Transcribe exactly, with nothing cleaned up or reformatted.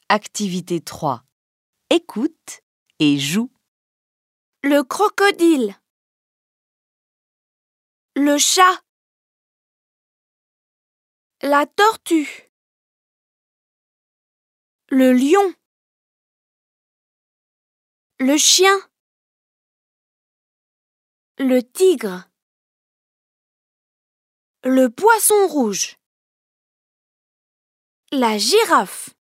Activité trois. Écoute et joue. Le crocodile. Le chat. La tortue. Le lion. Le chien. Le tigre. Le poisson rouge. La girafe.